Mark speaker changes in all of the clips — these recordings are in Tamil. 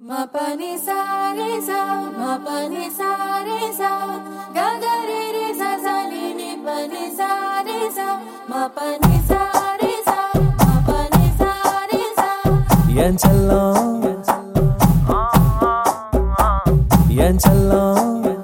Speaker 1: Ma pa ni sa re sa, ma pa ni sa re sa, ga ga re re sa sa ni pa ni sa re sa, ma pa ni sa re sa, ma pa ni sa re sa.
Speaker 2: Yen chalon, yen chalon.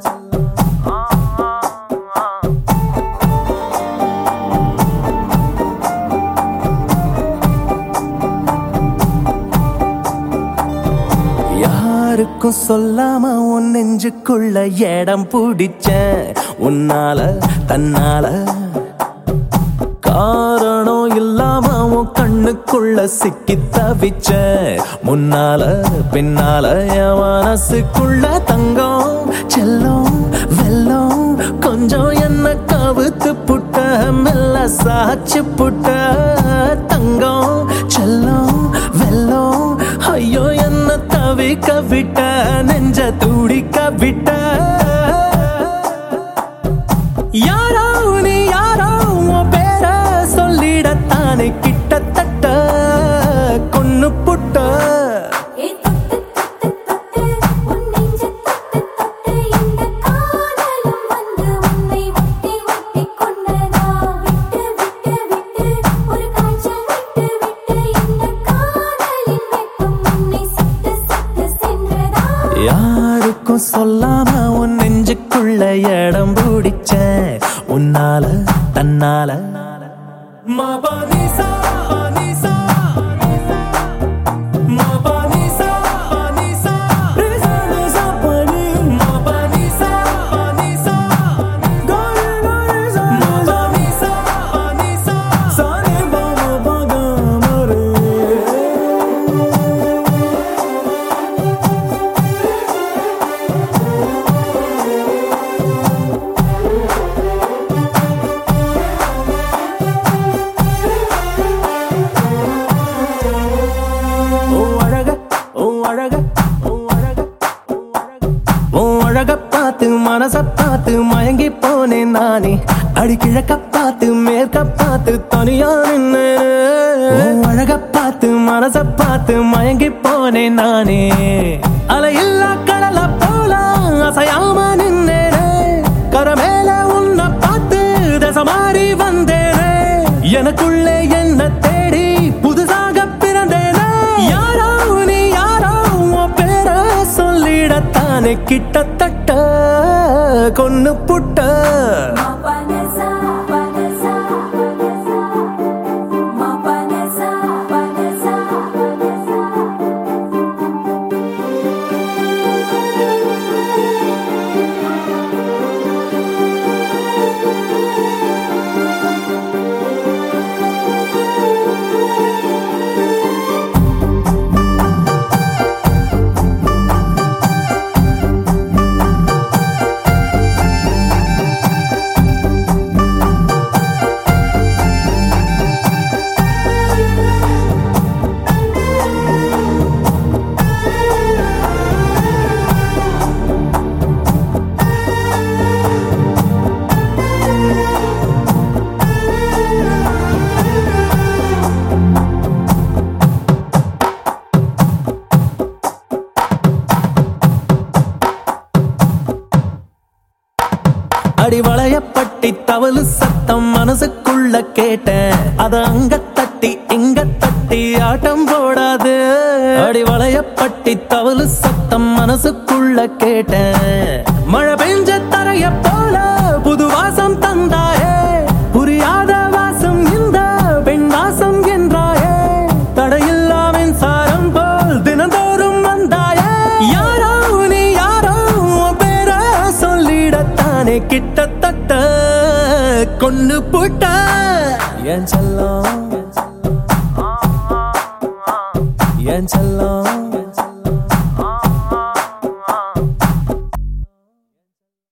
Speaker 2: யாருக்கும் சொல்லாம உன் நெஞ்சுக்குள்ள இடம் பிடிச்சேன் உன்னால தன்னால காரணம் இல்லாம உன் கண்ணுக்குள்ள சிக்கி தவிச்சேன் முன்னால பின்னால என் மனசுக்குள்ள தங்கம் செல்லம் வெல்லம் கொஞ்சம் என்ன கவுத்து புட்ட மெல்ல சாச்சு புட்ட தங்கம் செல்லம் வெல்லம் ஐயோ என்ன தவிக்க விட்ட நெஞ்ச துடிக்க விட்ட யாரோ நீ யாரோ உன் பேர சொல்லிடத்தானே கிட்டத்தட்ட கொன்னு புட்ட யாருக்கும் சொல்லாம உன் நெஞ்சுக்குள்ள இடம் பிடிச்சேன் உன்னால தன்னால மபனிசா அனிசா மபனிசா அனிசா ரிசா பனி மபனிசா அனிசா கோரி கோரி மபனிசா அனிசா சாரே பாமா பாகமரே அழக பார்த்து மனச பார்த்து மயங்கி போனேன் நானே அடி கிழக்க பார்த்து மேற்க பார்த்து தனியா நின்னு அழக பார்த்து மனச பார்த்து மயங்கி போனேன் நானே அலையில்லா கடல போல அசையாம நின்னேனே கரமேல உன்னை பார்த்து தச மாறி வந்தேனே எனக்குள்ளே என்ன தேடி புதுசாக பிறந்தேனே யாரோ நீ யாரோ உன் பேர சொல்லிடத்தானே கிட்டத்தட்ட கொன்னு புட்ட அடி வளையப்பட்டி தவளு சத்தம் மனசுக்குள்ள கேட்டேன் அத அங்க தட்டி இங்க தட்டி ஆட்டம் போடாது அடி வளையப்பட்டி தவளு சத்தம் மனசுக்குள்ள கேட்டேன் மழை பெஞ்ச தரைய போல புது வாசம் தந்தாயே புரியாத வாசம் இந்த பெண் வாசம் என்றாயே தடையில்லா மின்சாரம் போல் தினந்தோறும் வந்தாயே யாரோ நீ யாரோ பேர சொல்லிடத்தானே கிட்டத்தட்ட கொன்னு புட்ட என் செல்லம்